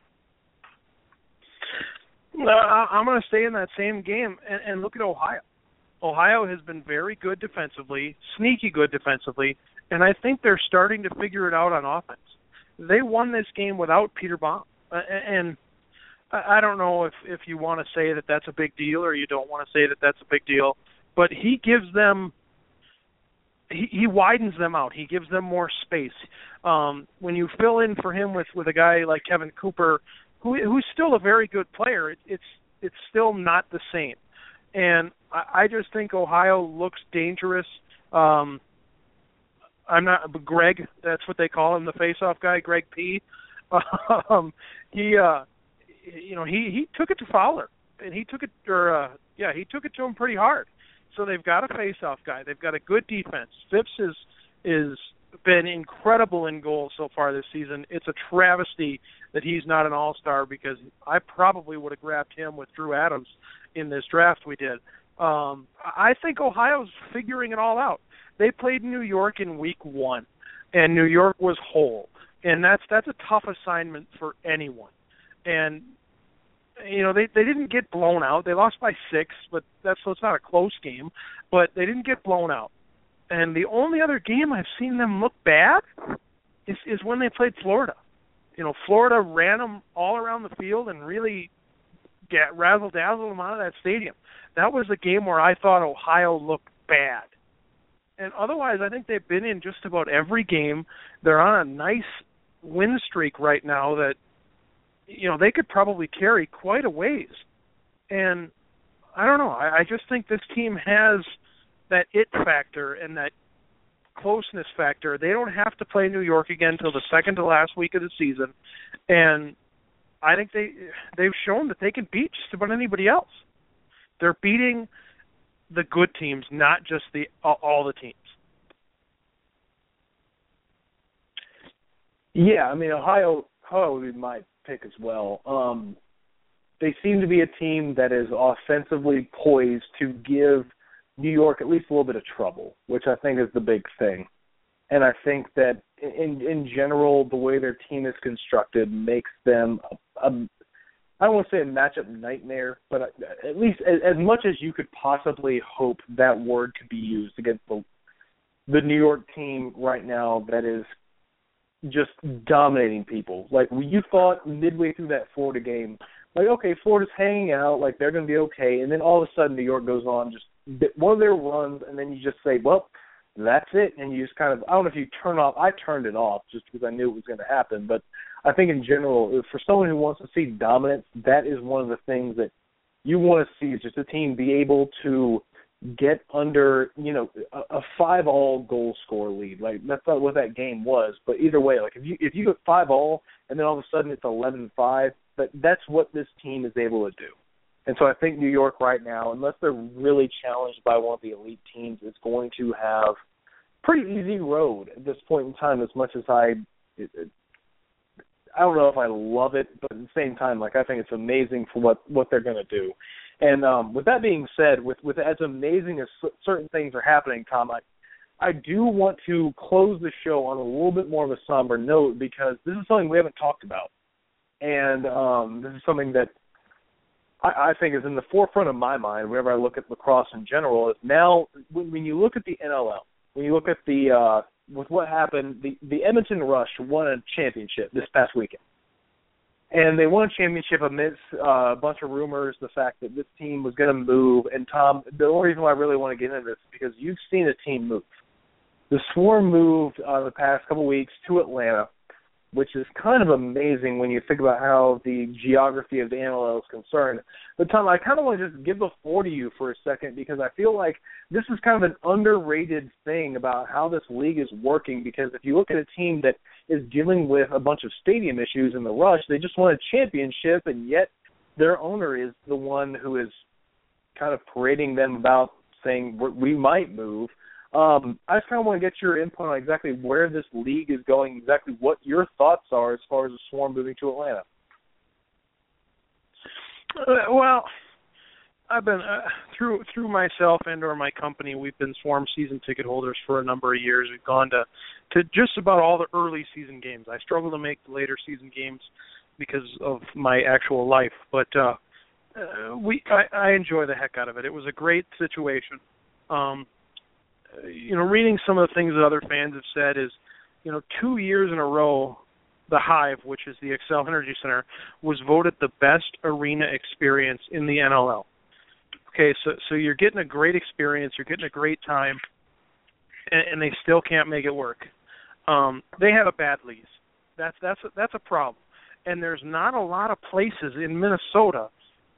I'm going to stay in that same game and look at Ohio. Ohio has been very good defensively, sneaky good defensively, and I think they're starting to figure it out on offense. They won this game without Peter Baum, and I don't know if you want to say that that's a big deal or you don't want to say that that's a big deal, but he gives them he widens them out. He gives them more space. When you fill in for him with a guy like Kevin Cooper, who's still a very good player, it's still not the same. And I just think Ohio looks dangerous. Greg, that's what they call him, the face-off guy, Greg P. He took it to Fowler, and he took it to him pretty hard. So they've got a face-off guy. They've got a good defense. Phipps is been incredible in goal so far this season. It's a travesty that he's not an all-star because I probably would have grabbed him with Drew Adams in this draft we did. I think Ohio's figuring it all out. They played New York in week 1, and New York was whole. And that's a tough assignment for anyone. And, they didn't get blown out. They lost by 6, but so it's not a close game. But they didn't get blown out. And the only other game I've seen them look bad is when they played Florida. Florida ran them all around the field and really razzle-dazzle them out of that stadium. That was a game where I thought Ohio looked bad. And otherwise, I think they've been in just about every game. They're on a nice win streak right now that, they could probably carry quite a ways. And I don't know. I just think this team has that it factor and that closeness factor. They don't have to play New York again until the second to last week of the season. And I think they've shown that they can beat just about anybody else. They're beating the good teams, not just all the teams. Yeah, Ohio would be my pick as well. They seem to be a team that is offensively poised to give New York at least a little bit of trouble, which I think is the big thing. And I think that in general, the way their team is constructed makes them I don't want to say a matchup nightmare, but at least as much as you could possibly hope that word could be used against the New York team right now that is just dominating people. Like, you thought midway through that Florida game, like, okay, Florida's hanging out, like, they're going to be okay, and then all of a sudden New York goes on just one of their runs, and then you just say, well, that's it, and you just kind of, I don't know if you turn off, I turned it off just because I knew it was going to happen, but I think in general, for someone who wants to see dominance, that is one of the things that you want to see, is just a team be able to get under, a 5-all goal score lead. Like, that's not what that game was, but either way, like, if you get 5-all and then all of a sudden it's 11-5, that's what this team is able to do. And so I think New York right now, unless they're really challenged by one of the elite teams, is going to have pretty easy road at this point in time, as much as I don't know if I love it, but at the same time, like, I think it's amazing for what they're going to do. And with that being said, with as amazing as certain things are happening, Tom, I do want to close the show on a little bit more of a somber note, because this is something we haven't talked about. And this is something that I think is in the forefront of my mind whenever I look at lacrosse in general, is now when you look at the NLL, when you look at with what happened, the Edmonton Rush won a championship this past weekend. And they won a championship amidst a bunch of rumors, the fact that this team was going to move. And, Tom, the only reason why I really want to get into this is because you've seen a team move. The Swarm moved the past couple weeks to Atlanta. which is kind of amazing when you think about how the geography of the NLL is concerned. But, Tom, I kind of want to just give the floor to you for a second because I feel like this is kind of an underrated thing about how this league is working, because if you look at a team that is dealing with a bunch of stadium issues in the Rush, they just won a championship, and yet their owner is the one who is kind of parading them about saying we might move. I just kind of want to get your input on exactly where this league is going, exactly what your thoughts are as far as the Swarm moving to Atlanta. Well, I've been through myself and or my company. We've been Swarm season ticket holders for a number of years. We've gone to just about all the early season games. I struggle to make the later season games because of my actual life, but I enjoy the heck out of it. It was a great situation. Reading some of the things that other fans have said is, 2 years in a row, the Hive, which is the Xcel Energy Center, was voted the best arena experience in the NLL. Okay, so you're getting a great experience, you're getting a great time, and they still can't make it work. They have a bad lease. That's a problem. And there's not a lot of places in Minnesota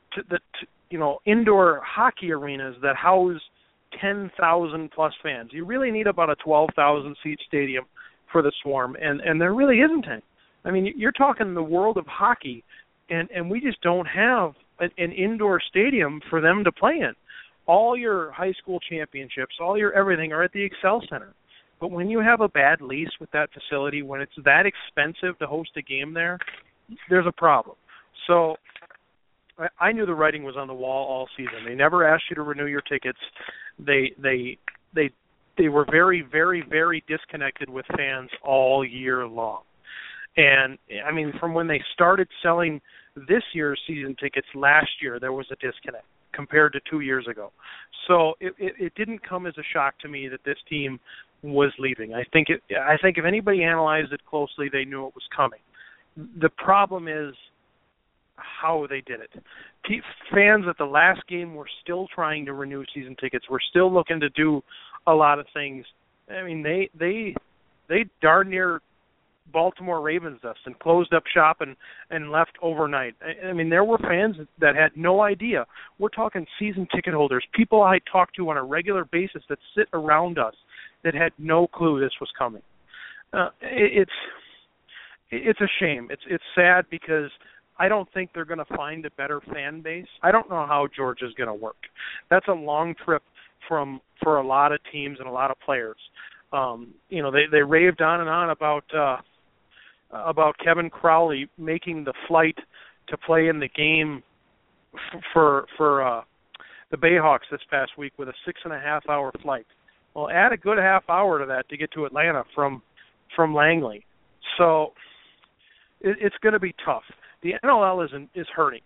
indoor hockey arenas that house 10,000 plus fans. You really need about a 12,000 seat stadium for the Swarm, and there really isn't any. I mean, you're talking the world of hockey, and we just don't have an indoor stadium for them to play in. All your high school championships, all your everything are at the Xcel Center. But when you have a bad lease with that facility, when it's that expensive to host a game there, there's a problem. So I knew the writing was on the wall all season. They never asked you to renew your tickets. They were very, very, very disconnected with fans all year long. And, I mean, from when they started selling this year's season tickets last year, there was a disconnect compared to 2 years ago. So it didn't come as a shock to me that this team was leaving. I think if anybody analyzed it closely, they knew it was coming. The problem is how they did it. Fans at the last game were still trying to renew season tickets. We're still looking to do a lot of things. I mean, they darn near Baltimore Ravens us and closed up shop and left overnight. I mean, there were fans that had no idea. We're talking season ticket holders, people I talk to on a regular basis that sit around us that had no clue this was coming. It's a shame. It's sad because I don't think they're going to find a better fan base. I don't know how Georgia's going to work. That's a long trip for a lot of teams and a lot of players. They raved on and on about Kevin Crowley making the flight to play in the game for the Bayhawks this past week with a 6.5-hour flight. Well, add a good half hour to that to get to Atlanta from Langley. So it's going to be tough. The NLL is hurting.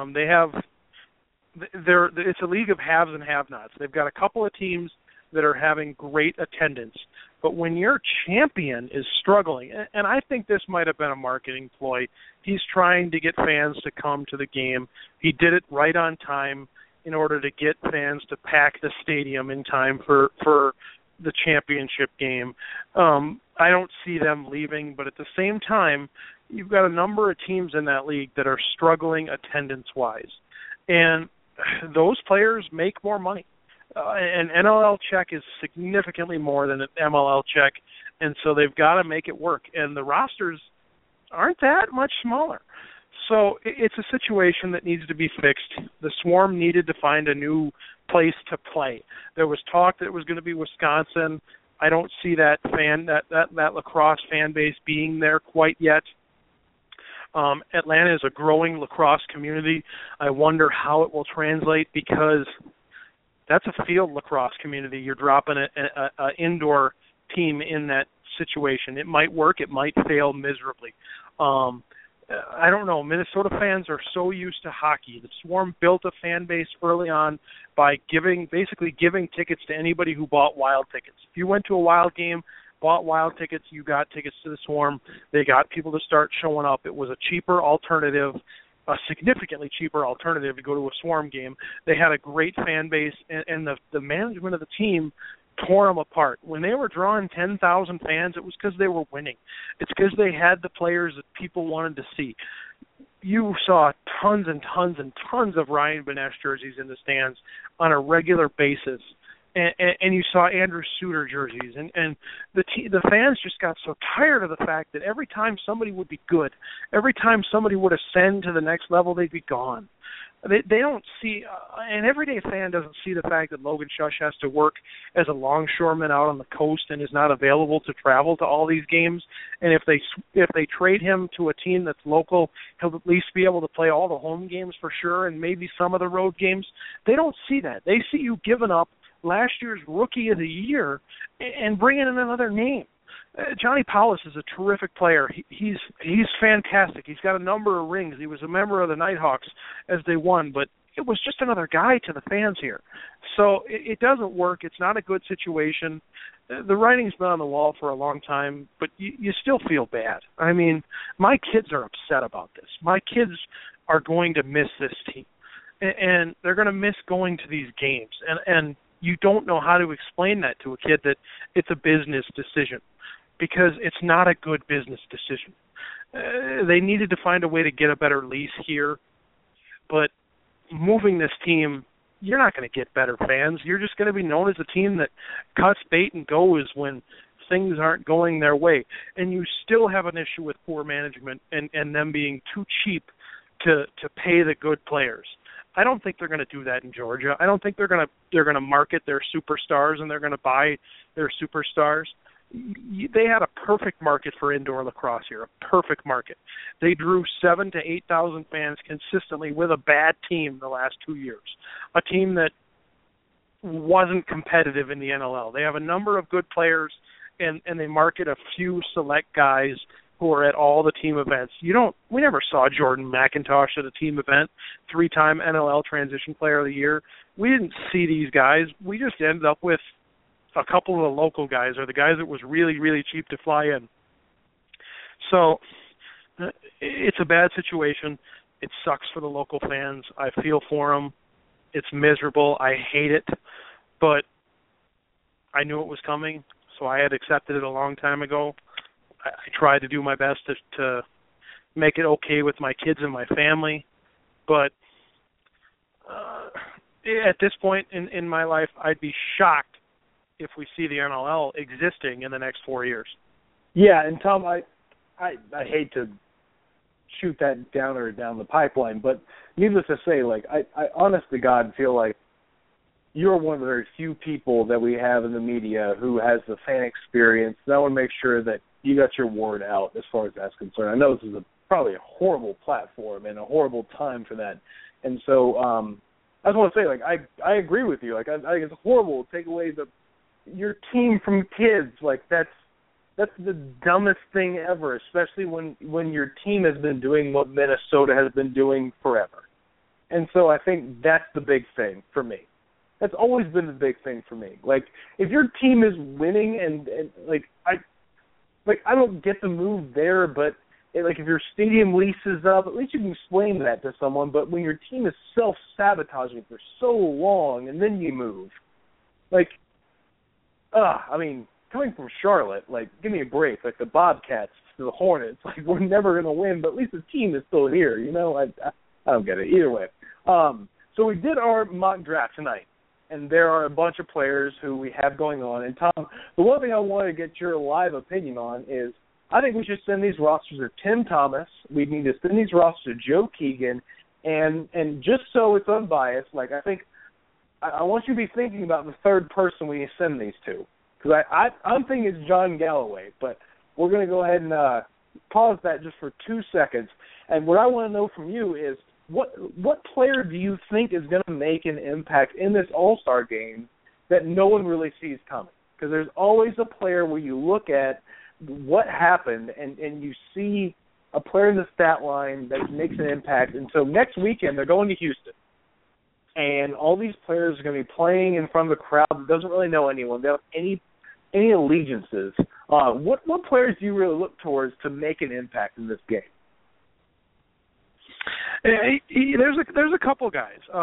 It's a league of haves and have-nots. They've got a couple of teams that are having great attendance. But when your champion is struggling, and I think this might have been a marketing ploy, he's trying to get fans to come to the game. He did it right on time in order to get fans to pack the stadium in time for the championship game. I don't see them leaving, but at the same time, you've got a number of teams in that league that are struggling attendance-wise. And those players make more money. An NLL check is significantly more than an MLL check, and so they've got to make it work. And the rosters aren't that much smaller. So it's a situation that needs to be fixed. The Swarm needed to find a new place to play. There was talk that it was going to be Wisconsin. I don't see that lacrosse fan base being there quite yet. Atlanta is a growing lacrosse community. I wonder how it will translate because that's a field lacrosse community. You're dropping an indoor team in that situation. It might work. It might fail miserably. I don't know. Minnesota fans are so used to hockey. The Swarm built a fan base early on by basically giving tickets to anybody who bought Wild tickets. If you went to a Wild game, bought Wild tickets, you got tickets to the Swarm. They got people to start showing up. It was a cheaper alternative, a significantly cheaper alternative to go to a Swarm game. They had a great fan base, and the management of the team tore them apart. When they were drawing 10,000 fans, it was because they were winning. It's because they had the players that people wanted to see. You saw tons and tons and tons of Ryan Benesch jerseys in the stands on a regular basis. And you saw Andrew Suter jerseys, and the fans just got so tired of the fact that every time somebody would be good, every time somebody would ascend to the next level, they'd be gone. They don't see, an everyday fan doesn't see the fact that Logan Shush has to work as a longshoreman out on the coast and is not available to travel to all these games. And if they trade him to a team that's local, he'll at least be able to play all the home games for sure, and maybe some of the road games. They don't see that. They see you giving up last year's Rookie of the Year and bringing in another name. Johnny Powless is a terrific player. He's fantastic. He's got a number of rings. He was a member of the Nighthawks as they won, but it was just another guy to the fans here. So it doesn't work. It's not a good situation. The writing's been on the wall for a long time, but you still feel bad. I mean, my kids are upset about this. My kids are going to miss this team, and they're going to miss going to these games. And you don't know how to explain that to a kid that it's a business decision, because it's not a good business decision. They needed to find a way to get a better lease here, but moving this team, you're not going to get better fans. You're just going to be known as a team that cuts bait and goes when things aren't going their way. And you still have an issue with poor management and them being too cheap to pay the good players. I don't think they're going to do that in Georgia. I don't think they're going to market their superstars and they're going to buy their superstars. They had a perfect market for indoor lacrosse here, a perfect market. They drew 7,000 to 8,000 fans consistently with a bad team the last 2 years, a team that wasn't competitive in the NLL. They have a number of good players, and they market a few select guys who are at all the team events. We never saw Jordan McIntosh at a team event, 3-time NLL Transition Player of the Year. We didn't see these guys. We just ended up with a couple of the local guys, or the guys that was really, really cheap to fly in. So it's a bad situation. It sucks for the local fans. I feel for them. It's miserable. I hate it. But I knew it was coming, so I had accepted it a long time ago. I tried to do my best to make it okay with my kids and my family. But at this point in my life, I'd be shocked if we see the NLL existing in the next 4 years. Yeah, and Tom, I hate to shoot that down the pipeline, but needless to say, like I honest to God feel like you're one of the very few people that we have in the media who has the fan experience. And I want to make sure that you got your word out as far as that's concerned. I know this is probably a horrible platform and a horrible time for that. And so I just want to say, like, I agree with you. Like, I think it's horrible to take away your team from kids. Like, that's the dumbest thing ever, especially when your team has been doing what Minnesota has been doing forever. And so I think that's the big thing for me. That's always been the big thing for me. Like, if your team is winning and I don't get the move there, but if your stadium leases up, at least you can explain that to someone. But when your team is self-sabotaging for so long and then you move, I mean, coming from Charlotte, give me a break. Like the Bobcats to the Hornets, we're never going to win, but at least the team is still here. I don't get it. Either way. So we did our mock draft tonight, and there are a bunch of players who we have going on. And, Tom, the one thing I wanted to get your live opinion on is I think we should send these rosters to Tim Thomas. We need to send these rosters to Joe Keegan. And just so it's unbiased, I want you to be thinking about the third person we send these to. Because I'm thinking it's John Galloway, but we're going to go ahead and pause that just for 2 seconds. And what I want to know from you is, what player do you think is going to make an impact in this All-Star game that no one really sees coming? Because there's always a player where you look at what happened and you see a player in the stat line that makes an impact. And so next weekend they're going to Houston. And all these players are going to be playing in front of a crowd that doesn't really know anyone. They don't have any allegiances. What players do you really look towards to make an impact in this game? There's a couple guys.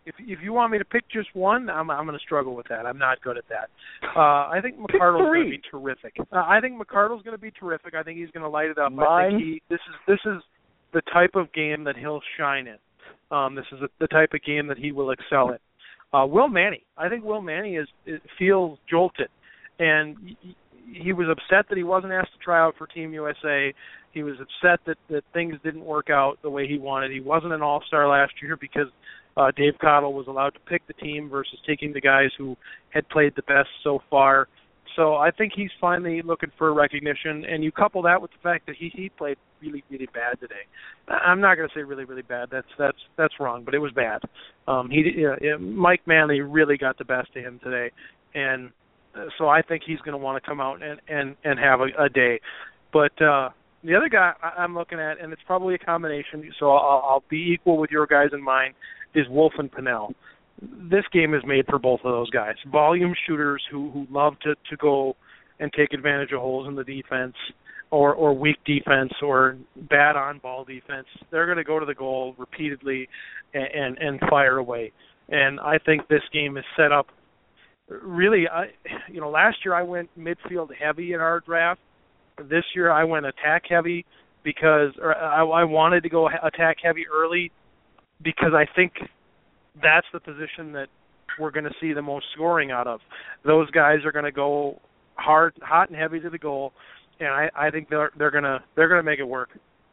If you want me to pick just one, I'm going to struggle with that. I'm not good at that. I think McArdle's going to be terrific. I think McArdle's going to be terrific. I think he's going to light it up. I think this is the type of game that he'll shine in. This is the type of game that he will excel in. Will Manny. I think Will Manny feels jolted, and he was upset that he wasn't asked to try out for Team USA. He was upset that things didn't work out the way he wanted. He wasn't an all-star last year because Dave Cottle was allowed to pick the team versus taking the guys who had played the best so far. So I think he's finally looking for recognition, and you couple that with the fact that he played really, really bad today. I'm not going to say really, really bad. That's wrong, but it was bad. Mike Manley really got the best of him today, and so I think he's going to want to come out and have a day. But the other guy I'm looking at, and it's probably a combination, so I'll be equal with your guys and mine, is Wolf and Pennell. This game is made for both of those guys. Volume shooters who love to go and take advantage of holes in the defense or weak defense or bad on-ball defense. They're going to go to the goal repeatedly and fire away. And I think this game is set up really, last year I went midfield heavy in our draft. This year I went attack heavy because I wanted to go attack heavy early because I think that's the position that we're going to see the most scoring out of. Those guys are going to go hot and heavy to the goal, and I think they're going to make it work.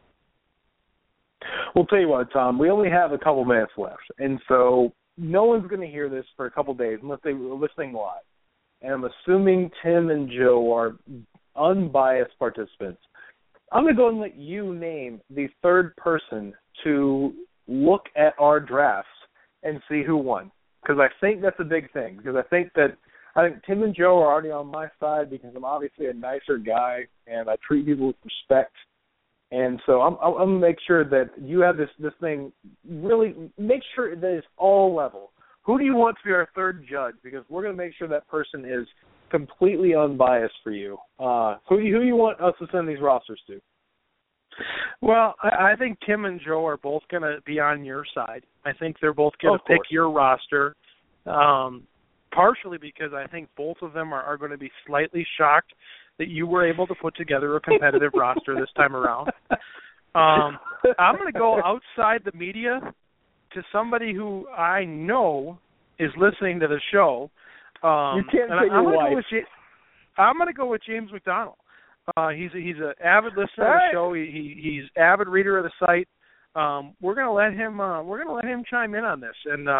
Well, tell you what, Tom, we only have a couple minutes left, and so no one's going to hear this for a couple days unless they were listening live. And I'm assuming Tim and Joe are unbiased participants. I'm going to go and let you name the third person to look at our drafts and see who won, because I think that's a big thing. Because I think Tim and Joe are already on my side because I'm obviously a nicer guy and I treat people with respect, and so I'm going to make sure that you have this thing. Really make sure that it's all level. Who do you want to be our third judge? Because we're going to make sure that person is completely unbiased for you. Who do you want us to send these rosters to? Well, I think Tim and Joe are both going to be on your side. I think they're both going to pick your roster, partially because I think both of them are going to be slightly shocked that you were able to put together a competitive roster this time around. I'm going to go outside the media to somebody who I know is listening to the show. You can't say your wife. I'm going to go with James McDonald. He's an avid listener of the show. He's avid reader of the site. We're going to let him chime in on this. And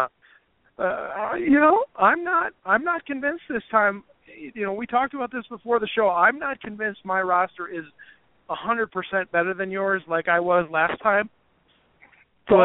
I'm not convinced this time. We talked about this before the show. I'm not convinced my roster is 100% better than yours, like I was last time. But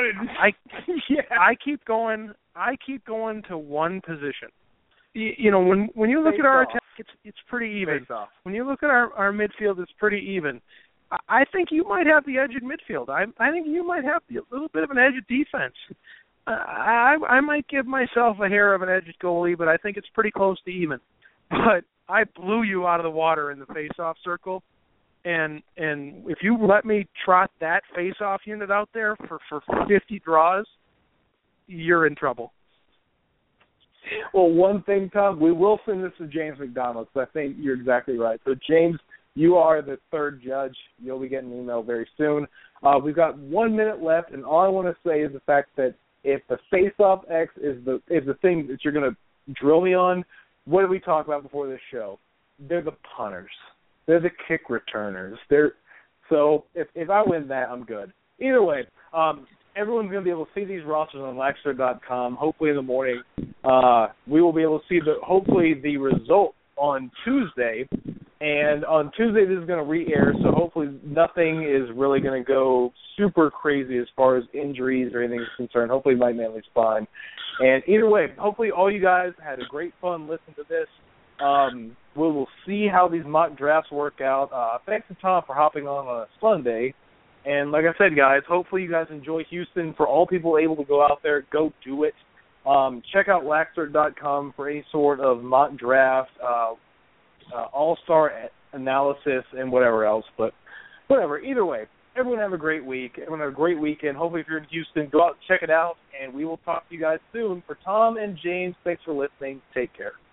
I keep going to one position. When you look at our attack, it's pretty even. When you look at our midfield, it's pretty even. I think you might have the edge at midfield. I think you might have a little bit of an edge at defense. I might give myself a hair of an edge at goalie, but I think it's pretty close to even. But I blew you out of the water in the face-off circle, and if you let me trot that face-off unit out there for 50 draws, you're in trouble. Well, one thing, Tom, we will send this to James McDonald, because I think you're exactly right. So, James, you are the third judge. You'll be getting an email very soon. We've got 1 minute left, and all I want to say is the fact that if the face-off X is the thing that you're going to drill me on, what did we talk about before this show? They're the punters. They're the kick returners. So if I win that, I'm good. Either way, everyone's going to be able to see these rosters on Laxter.com. Hopefully in the morning, we will be able to see the result on Tuesday. And on Tuesday, this is going to re-air, so hopefully nothing is really going to go super crazy as far as injuries or anything is concerned. Hopefully Mike Manley's fine. And either way, hopefully all you guys had a great fun listening to this. We will see how these mock drafts work out. Thanks to Tom for hopping on a Sunday. And like I said, guys, hopefully you guys enjoy Houston. For all people able to go out there, go do it. Check out Laxter.com for any sort of mock draft, all-star analysis, and whatever else. But whatever, either way, Everyone have a great week. Everyone have a great weekend. Hopefully, if you're in Houston, go out and check it out, and we will talk to you guys soon. For Tom and James, thanks for listening. Take care.